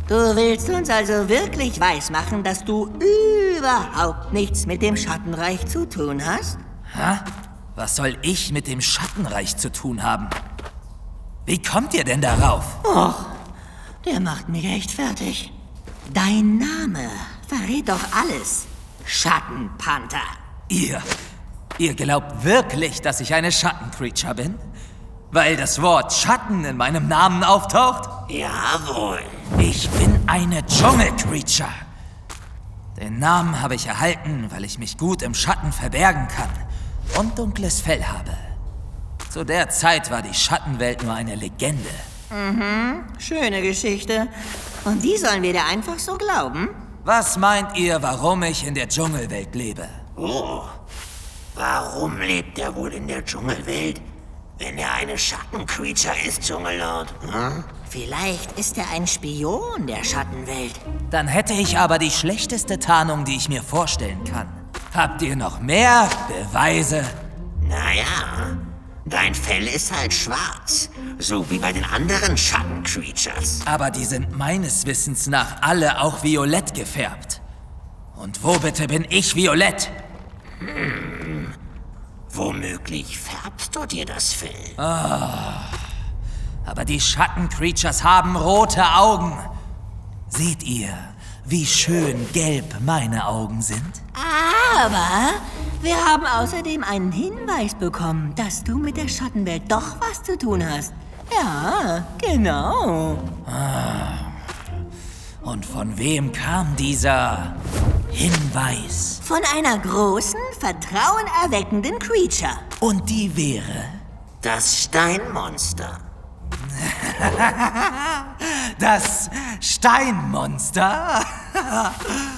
Du willst uns also wirklich weismachen, dass du überhaupt nichts mit dem Schattenreich zu tun hast? Hä? Was soll ich mit dem Schattenreich zu tun haben? Wie kommt ihr denn darauf? Och, der macht mich echt fertig. Dein Name verrät doch alles. Schattenpanther. Ihr glaubt wirklich, dass ich eine Schattencreature bin? Weil das Wort Schatten in meinem Namen auftaucht? Jawohl. Ich bin eine Dschungelcreature. Den Namen habe ich erhalten, weil ich mich gut im Schatten verbergen kann und dunkles Fell habe. Zu der Zeit war die Schattenwelt nur eine Legende. Schöne Geschichte. Und die sollen wir dir einfach so glauben? Was meint ihr, warum ich in der Dschungelwelt lebe? Oh, warum lebt er wohl in der Dschungelwelt, wenn er eine Schattencreature ist, Dschungellord? Hm? Vielleicht ist er ein Spion der Schattenwelt. Dann hätte ich aber die schlechteste Tarnung, die ich mir vorstellen kann. Habt ihr noch mehr Beweise? Naja, dein Fell ist halt schwarz, so wie bei den anderen Schattencreatures. Aber die sind meines Wissens nach alle auch violett gefärbt. Und wo bitte bin ich violett? Womöglich färbst du dir das Fell. Aber die Schattencreatures haben rote Augen. Seht ihr, wie schön gelb meine Augen sind? Aber wir haben außerdem einen Hinweis bekommen, dass du mit der Schattenwelt doch was zu tun hast. Ja, genau. Und von wem kam dieser Hinweis? Von einer großen, vertrauenerweckenden Creature. Und die wäre Das Steinmonster. das Steinmonster?